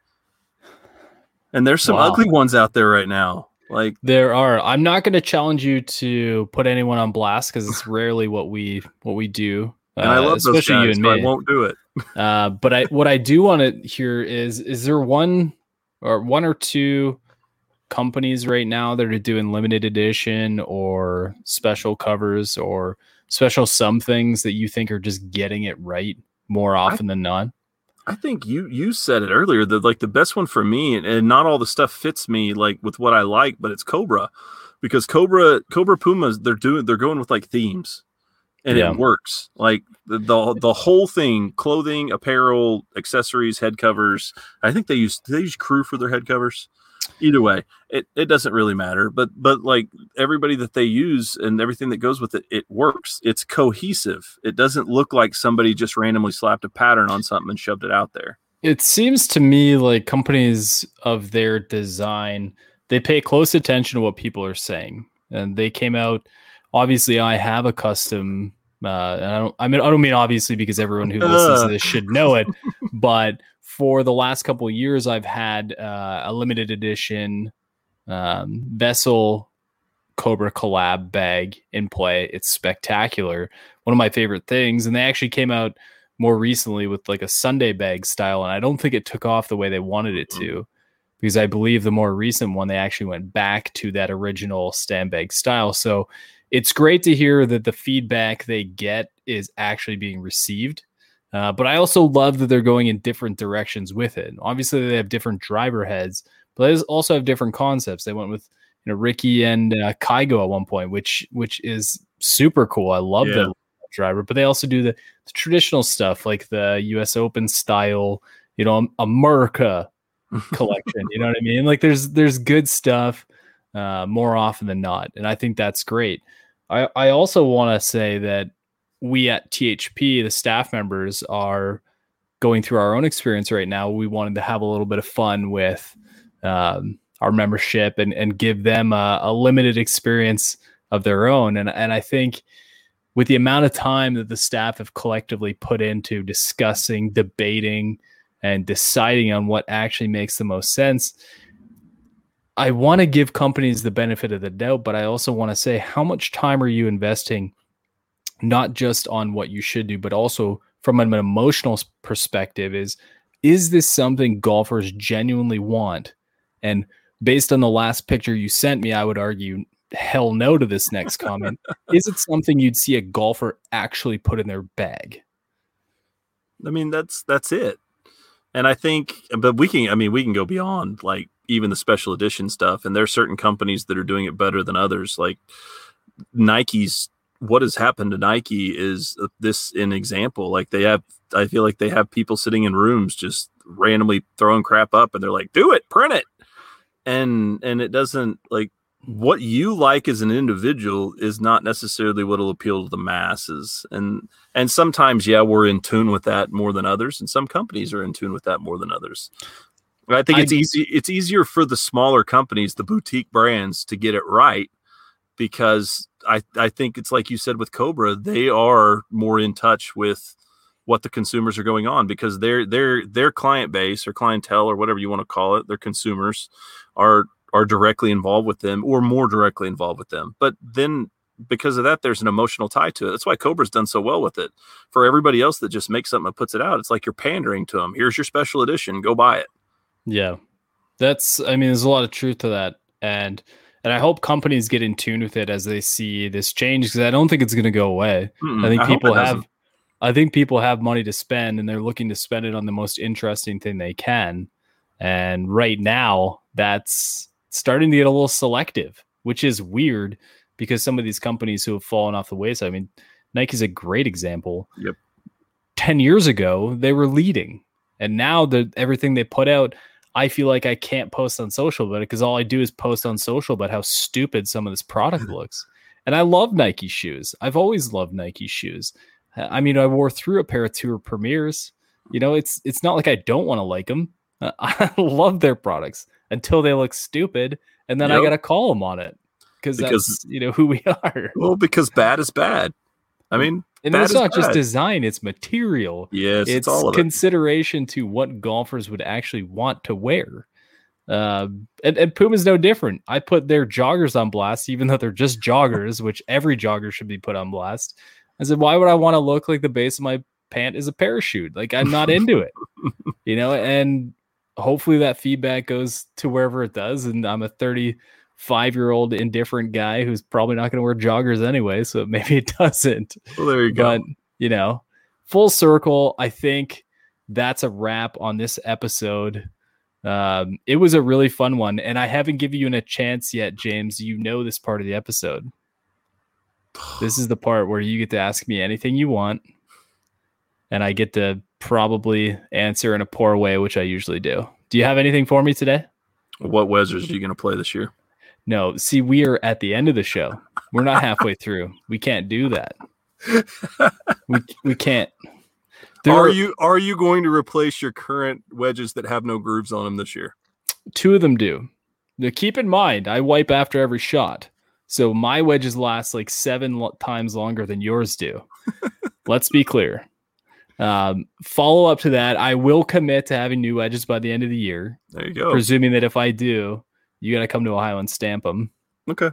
And there's some wow. ugly ones out there right now. Like there are. I'm not going to challenge you to put anyone on blast because it's rarely what we what we do. And uh, I love those guys, you and me. I won't do it. uh, but I, what I do want to hear is, is there one or one or two companies right now that are doing limited edition or special covers or special some things that you think are just getting it right more often I, than not? I think you, you said it earlier that like the best one for me, and, and not all the stuff fits me like with what I like, but it's Cobra, because Cobra, Cobra Pumas, they're doing, they're going with like themes. And yeah. it works. Like the, the the whole thing: clothing, apparel, accessories, head covers. I think they use do they use Crew for their head covers. Either way, it, it doesn't really matter. But but like everybody that they use and everything that goes with it, it works. It's cohesive. It doesn't look like somebody just randomly slapped a pattern on something and shoved it out there. It seems to me like companies of their design, they pay close attention to what people are saying, and they came out. Obviously, I have a custom. Uh, and I don't. I mean, I don't mean obviously because everyone who listens to this should know it. But for the last couple of years, I've had uh, a limited edition um, Vessel Cobra collab bag in play. It's spectacular. One of my favorite things. And they actually came out more recently with like a Sunday bag style, and I don't think it took off the way they wanted it to. Because I believe the more recent one, they actually went back to that original stand bag style. So it's great to hear that the feedback they get is actually being received. Uh, but I also love that they're going in different directions with it. Obviously, they have different driver heads, but they also have different concepts. They went with you know Ricky and uh, Kygo at one point, which which is super cool. I love yeah. the driver, but they also do the, the traditional stuff like the U S Open style, you know, America collection. You know what I mean? Like there's there's good stuff uh, more often than not, and I think that's great. I, I also want to say that we at T H P, the staff members, are going through our own experience right now. We wanted to have a little bit of fun with um, our membership and, and give them a, a limited experience of their own. And, and I think with the amount of time that the staff have collectively put into discussing, debating, and deciding on what actually makes the most sense, I want to give companies the benefit of the doubt, but I also want to say, how much time are you investing, not just on what you should do, but also from an emotional perspective is, is this something golfers genuinely want? And based on the last picture you sent me, I would argue hell no to this next comment. Is it something you'd see a golfer actually put in their bag? I mean, that's, that's it. And I think, but we can, I mean, we can go beyond like even the special edition stuff. And there are certain companies that are doing it better than others. Like Nike's, what has happened to Nike is this an example. Like they have, I feel like they have people sitting in rooms just randomly throwing crap up and they're like, do it, print it. And, and it doesn't like, what you like as an individual is not necessarily what will appeal to the masses. And and sometimes, yeah, we're in tune with that more than others, and some companies are in tune with that more than others. I think it's I, easy. It's easier for the smaller companies, the boutique brands, to get it right, because I, I think it's like you said with Cobra, they are more in touch with what the consumers are going on, because their their their client base or clientele or whatever you want to call it, their consumers are are directly involved with them or more directly involved with them. But then because of that, there's an emotional tie to it. That's why Cobra's done so well with it. For everybody else that just makes something and puts it out, it's like you're pandering to them. Here's your special edition. Go buy it. Yeah, that's, I mean, there's a lot of truth to that. And, and I hope companies get in tune with it as they see this change, because I don't think it's going to go away. Mm-mm, I think I people have, doesn't. I think people have money to spend, and they're looking to spend it on the most interesting thing they can. And right now that's starting to get a little selective, which is weird, because some of these companies who have fallen off the wayside, I mean, Nike's a great example. Yep. ten years ago, they were leading, and now the everything they put out, I feel like I can't post on social about it, because all I do is post on social about how stupid some of this product looks. And I love Nike shoes. I've always loved Nike shoes. I mean, I wore through a pair of Tour Premiers. You know, it's it's not like I don't want to like them. Uh, I love their products until they look stupid, and then yep. I got to call them on it, because that's, you know, who we are. Well, because bad is bad. I mean, and it's not bad. Just design, it's material. Yes, it's, it's all of consideration it. to what golfers would actually want to wear. Uh, and, and Puma's no different. I put their joggers on blast, even though they're just joggers, which every jogger should be put on blast. I said, why would I want to look like the base of my pant is a parachute? Like, I'm not into it, you know, and hopefully that feedback goes to wherever it does. And I'm a thirty-five year old indifferent guy who's probably not going to wear joggers anyway, so maybe it doesn't. Well, there you go. But, you know, full circle, I think that's a wrap on this episode. Um, it was a really fun one, and I haven't given you a chance yet, James. You know this part of the episode. This is the part where you get to ask me anything you want, and I get to probably answer in a poor way, which I usually do. Do you have anything for me today? What Wezzers are you going to play this year? No, see, we are at the end of the show. We're not halfway through. We can't do that. We we can't. There are you are you going to replace your current wedges that have no grooves on them this year? Two of them do. Now, keep in mind, I wipe after every shot, so my wedges last like seven lo- times longer than yours do. Let's be clear. Um, follow up to that, I will commit to having new wedges by the end of the year. There you go. Presuming that if I do, you got to come to Ohio and stamp them. Okay.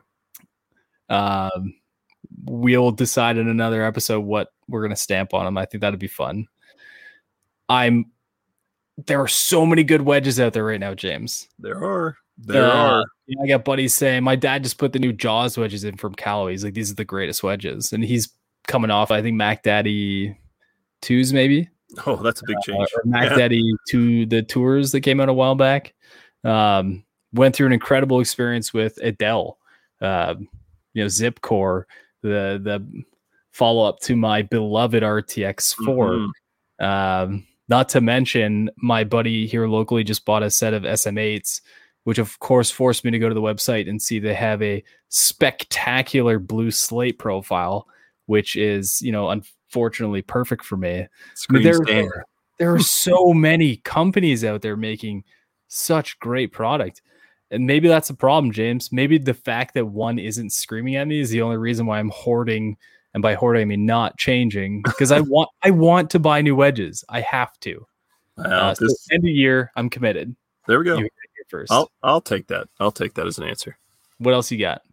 Um, we'll decide in another episode what we're going to stamp on them. I think that'd be fun. I'm. There are so many good wedges out there right now, James. There are. There uh, are. You know, I got buddies saying my dad just put the new Jaws wedges in from Callaway. He's like, these are the greatest wedges, and he's coming off, I think, Mac Daddy twos maybe. Oh, that's a big change. Uh, or Mac yeah. Daddy to the tours that came out a while back. Um, went through an incredible experience with Adele. Uh, you know, Zip Core, the the follow up to my beloved R T X four. Mm-hmm. Um, not to mention, my buddy here locally just bought a set of S M eights, which of course forced me to go to the website and see they have a spectacular blue slate profile, which is, you know, unfortunately perfect for me. I mean, there, there are so many companies out there making such great product. And maybe that's a problem, James. Maybe the fact that one isn't screaming at me is the only reason why I'm hoarding. And by hoarding, I mean not changing, because I want I want to buy new wedges. I have to. Wow, uh, so this... end of year, I'm committed. There we go. You first. I'll I'll take that. I'll take that as an answer. What else you got?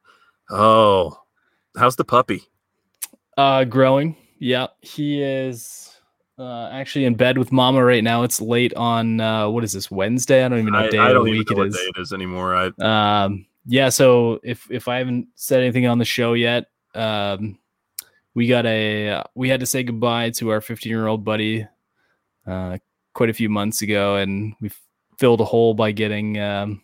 Oh, how's the puppy? Uh, growing. Yeah, he is uh, actually in bed with Mama right now. It's late on uh, what is this, Wednesday? I don't even know what day I, I of don't the even week know it what is. Day it is anymore. I um yeah. So if if I haven't said anything on the show yet, um. We got a, we had to say goodbye to our fifteen year old buddy uh, quite a few months ago. And we filled a hole by getting, um,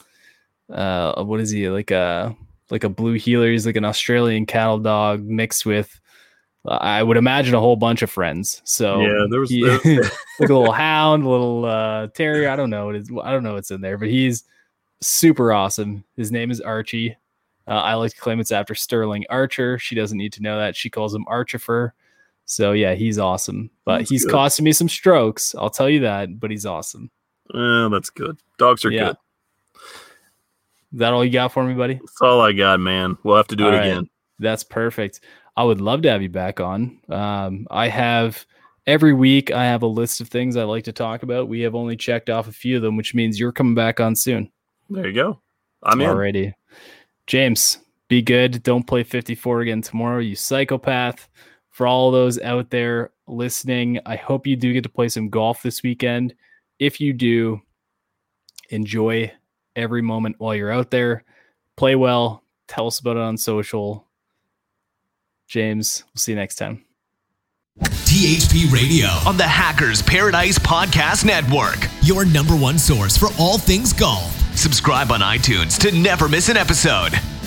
uh, what is he? Like a, like a blue heeler. He's like an Australian cattle dog mixed with, uh, I would imagine, a whole bunch of friends. So yeah, there was he, there, like a little hound, a little uh, terrier. I don't know what is, I don't know what's in there, but he's super awesome. His name is Archie. Uh, I like to claim it's after Sterling Archer. She doesn't need to know that. She calls him Archifer. So yeah, he's awesome. But That's he's good. costing me some strokes. I'll tell you that. But he's awesome. Well, that's good. Dogs are Yeah. good. Is that all you got for me, buddy? That's all I got, man. We'll have to do All it right. again. That's perfect. I would love to have you back on. Um, I have every week I have a list of things I like to talk about. We have only checked off a few of them, which means you're coming back on soon. There you go. I'm in. Alrighty. James, be good. Don't play fifty-four again tomorrow, you psychopath. For all those out there listening, I hope you do get to play some golf this weekend. If you do, enjoy every moment while you're out there. Play well. Tell us about it on social. James, we'll see you next time. T H P Radio, On the Hackers Paradise Podcast Network. your number one source for all things golf. Subscribe on iTunes to never miss an episode.